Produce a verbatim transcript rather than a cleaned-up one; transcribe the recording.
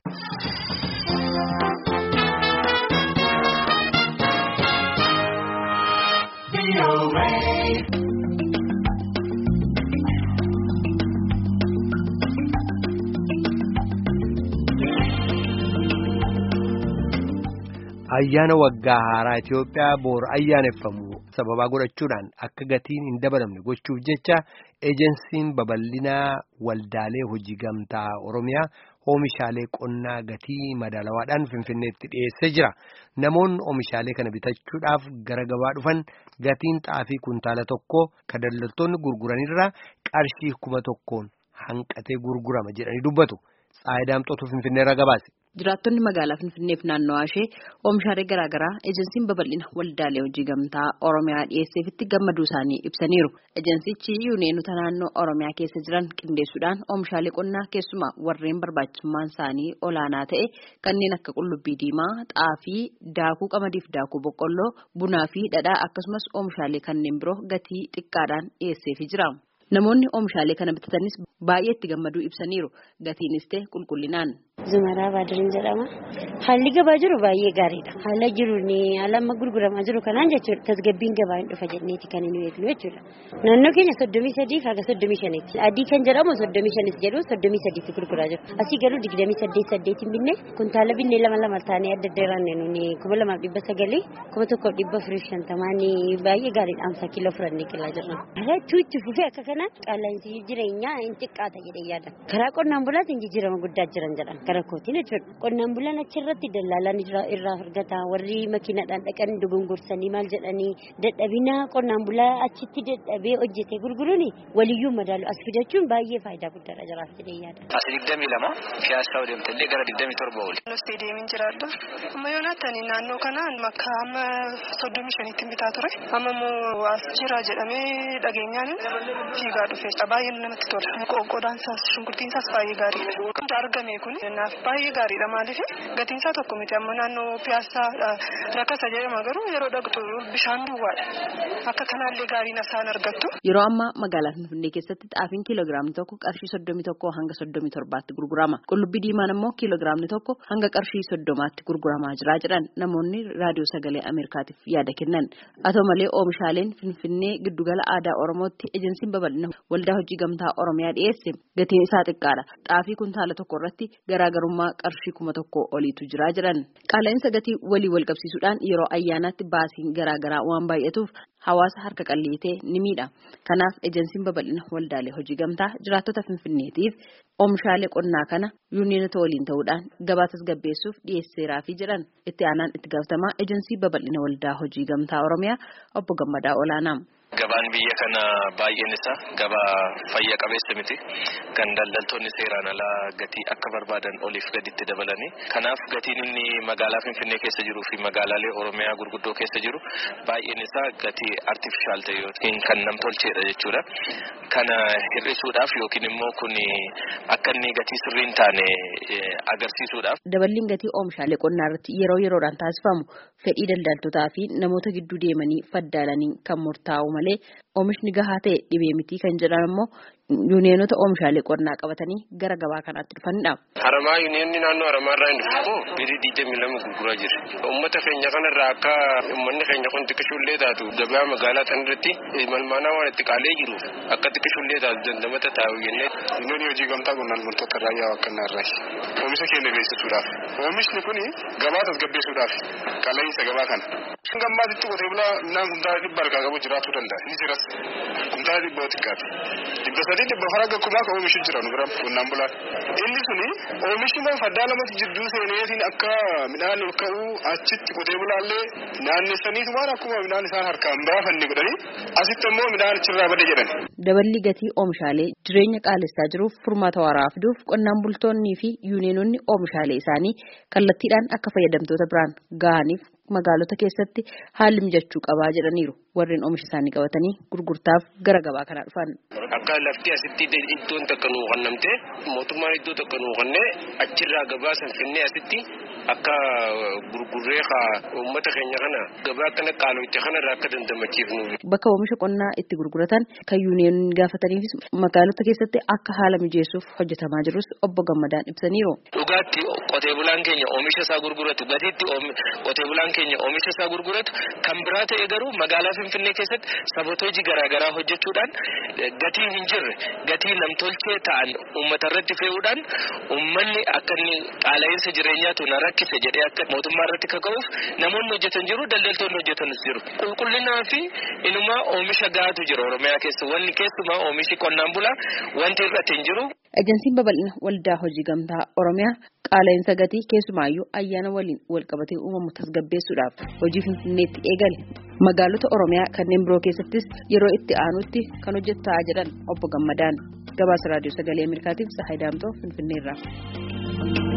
Ayyaana waggaa haaraa Itoophiyaa boor ayyaaneffamu sababa godhachuudhaan akka gatiin hin dabalamne gochuuf jecha ejensiin babal'inaa waldaalee hojii gamtaa Oromiyaa oomishaalee qonnaa gatii madaalawaadhaan Finfinneetti dhiyeessee jira. Namoonni oomishaalee kana bitachuudhaaf gara gabaa dhufan gatiin xaafii kuntaala tokko kan daldaltoonni gurguranirraa qarshii kuma tokkoon hanqatee gurgurama jedhanii dubbatu. Saayidaamxootu Finfinneerraa gabaase. Jiraattonni magaalaa Finfinneef naannoo ishee oomishaalee garaa garaa ejensiin babal'ina waldaalee hojii gamtaa Oromiyaa dhiyeesseefitti gammaduu isaanii ibsaniiru. Ejensichi yuuneenota naannoo Oromiyaa keessa jiran qindeessuudhaan oomishaalee qonnaa keessumaa warreen barbaachisummaan isaanii olaanaa ta'e kanneen akka qullubbii diimaa, xaafii, daakuu qamadiif daakuu boqqolloo, bunaa fi dhadhaa akkasumas oomishaalee kanneen biroo gatii xiqqaadhaan dhiyeesseefii jira. Namoonni oomishaalee kana bitatanis baay'ee itti gammaduu ibsaniiru. Gatiinis ta'e qulqullinaan. Zumaraa Baadiriin jedhama. Haalli gabaa jiru baay'ee gaariidha. Haala jiruun haala amma gurguramaa jiru kanaan jechuudha. Tasgabbiin gabaa hin dhufa jenneeti kan inni beeknu jechuudha. Naannoo keenya soddomii sadii haga soddomii shaniitti. Adii kan jedhamu soddomii shanis jedhu soddomii sadiitti gurguraa jiru. Asii garuu digdamii saddeet saddeetiin binne kuntaala binnee lama lama taanee adda adda irraan nuni kuma lamaaf dhibba sagalii kuma tokkoof dhibba afurii shantamaanii baay'ee gaariidha. Amsa kiiloo fudhannee qillaa jirra. Haala itti fufee akka kanaan qaala'insi jireenyaa hin xiqqaata jedhee yaada. Karaa qonnaan bulaatiin jijjiirama guddaa jiran jedhan. Kootiin jechuudha. Qonnaan bulaan achirratti daldaalaan irraa argata. Warri makiinaadhaan dhaqan dogongoranii maal jedhanii dadhabina qonnaan bulaa achitti dadhabee hojjetee gurguruun waliyyuu madaalu as fidachuun baay'ee faayidaa guddaadha jiraaf jedhee yaada. Asi digdamii lama Piyaasaa deemtee gara digdamii torba oli. Nostee deemin jiraadha. Amma yoonaatanii naannoo kanaan makka amma soddomii shaniitti bitaa ture. Amma immoo as jira jedhamee dhageenyaan fiigaa dhufee baay'ee namatti tola. Qoqqoodaan isaas shunkurtiin isaas baay'ee gaariidha. Kan argame kun baay'ee gaariidha maaliif gatiin isaa tokko miti amma naannoo Piyaasaa rakkasa jedhama garuu yeroo dhaqxu bishaan duwwaadha akka kanaallee gaariin isaan argattu. Yeroo ammaa magaalaa Finfinnee keessatti xaafiin kiiloogiraamni tokko qarshii soddomii tokkoo hanga soddomii torbaatti gurgurama. Qullubbii diimaan immoo kiiloogiraamni tokko hanga qarshii soddomaatti gurguramaa jira jedhan namoonni raadiyoo sagalee Ameerikaatiif yaada kennan. Haa ta'u malee oomishaaleen Finfinnee giddugala aadaa Oromootti ejensiin babal'ina waldaa hojii gamtaa Oromiyaa dhiyeesse gatiin isaa xiqqaadha. Xaafii kuntaala tokko irratti garaagarummaa qarshii kuma tokko oliitu jira jedhan. Qaala'insa gatii walii wal qabsiisuudhaan yeroo ayyaanaatti baasiin garaagaraa waan baay'atuuf hawaasa harka qalleetee ni miidha. Kanaaf ejensiin babal'ina waldaalee hojii gamtaa jiraattota Finfinneetiif oomishaalee qonnaa kana yuuneenota waliin ta'uudhaan gabaa tasgabbeessuuf dhiyeesseeraafi jedhan itti aanaan itti gaafatamaa ejensii babal'ina waldaa hojii gamtaa Oromiyaa obbo Gammadaa Olaanaa. Gabaan biyya kana baay'een isaa gabaa fayya qabeessa miti. Kan daldaltoonni seeraan alaa gatii akka barbaadan oliif gaditti dabalanii. Kanaaf gatiin inni magaalaa Finfinnee keessa jiruu fi magaalaalee Oromiyaa gurguddoo keessa jiru baay'een isaa gatii artifishaal ta'e yookiin kan namtolcheedha jechuudha. Kana hir'isuudhaaf yookiin immoo kun akka inni gatii sirrii hin taane agarsiisuudhaaf. Daballiin gatii oomishaalee qonnaa irratti yeroo yeroodhaan taasifamu fedhii daldaltootaa fi namoota gidduu deemanii faddaalanii kan murtaa'u malee oomishni gahaa ta'e dhibee miti kan jedhan immoo yuuneenota oomishaalee qonnaa qabatanii gara gabaa kanaatti dhufanidha. Haramaa yuuneenni naannoo Haramaarraa hin dhufu birii digdamii lama gurguraa jira. Uummata keenya kanarraa akka uummanni keenya kun xiqqishullee taatu gabaa magaalaa sanarratti malmaanaa waan itti qaalee jiruuf akka xiqqishullee taatu dandamata taa'u jennee. Yuuneenii hojii gamtaa qonnaan bultoota raayyaa wakkannaarraa oomisha keenya beeksisuudhaaf oomishni kun gabaa tasgabbeessuudhaaf qaala'insa gabaa kana. Gammaatitti qotee bulaa midhaan kuntaala dhibba harkaa qabu jiraachuu danda'a. Ni jiras kuntaala dhibba xiqqaati. Dhibba sadii dhibba faraga kumaa kan oomishu jira nu bira qonnaan bulaan. Inni suni oomishni kun faddaa lamatti jidduu seeneetiin akka midhaan ol ka'u achitti qotee bulaallee naannessaniitu waan akkuma midhaan isaan harkaan baafanne godhanii asitti immoo midhaan achirraa bada jedhan. Daballi gatii oomishaalee jireenya qaalessaa jiruuf furmaata waaraa fiduuf qonnaan bultoonnii fi yuuneenonni oomishaalee isaanii kallattiidhaan akka fayyadamtoota biraan ga'aniif magaalota keessatti haalli mijachuu qabaa jedhaniiru warreen oomisha isaanii qabatanii gurgurtaaf gara gabaa kanaa dhufan. Akka lafti asitti iddoon takka nuu kennamte mootummaan iddoo takka nuu kennee achirraa gabaa san finnee asitti akka gurgurree haa uummata keenya kana gabaa kana qaalootti kana irraa akka dandamachiifnu. Bakka oomisha qonnaa itti gurguratan kan yuuniyoon gaafataniifis magaalota keessatti akka haala mijeessuuf hojjetamaa jirus obbo Gammadaan ibsaniiru. Dhugaatti qotee bulaan keenya oomisha isaa gurguratu gatiitti qotee bulaan keenya oomisha isaa gurguratu kan biraa ta'e garuu magaalaa Finfinnee keessatti sabootooji garaagaraa hojjechuudhaan gatii hin jirre gatii namtolchee ta'an uummata irratti fe'uudhaan uummanni akka inni qaala'insa jireenyaatu na rakkise jedhee akka mootummaa irratti kaka'uuf namoonni hojjetan jiru daldaltoonni hojjetanis jiru. Qulqullinaa fi inumaa oomisha gaatu jira Oromiyaa keessa wanni keessumaa oomishi qonnaan bulaa wanti irratti hin jiru. Ejensiin babal'ina waldaa hojii gamtaa Oromiyaa qaala'insa gatii keessumaayyuu ayyaana waliin walqabatee uumamu tasgabbeessuudhaaf hojii Finfinneetti eegale. Magaalota Oromiyaa kanneen biroo keessattis yeroo itti aanutti kan hojjetaa jedhan obbo Gammadaan. Gabaasa Raadiyoo Sagalee Ameerikaatiif Sahay Daamtoo Finfinneerraa.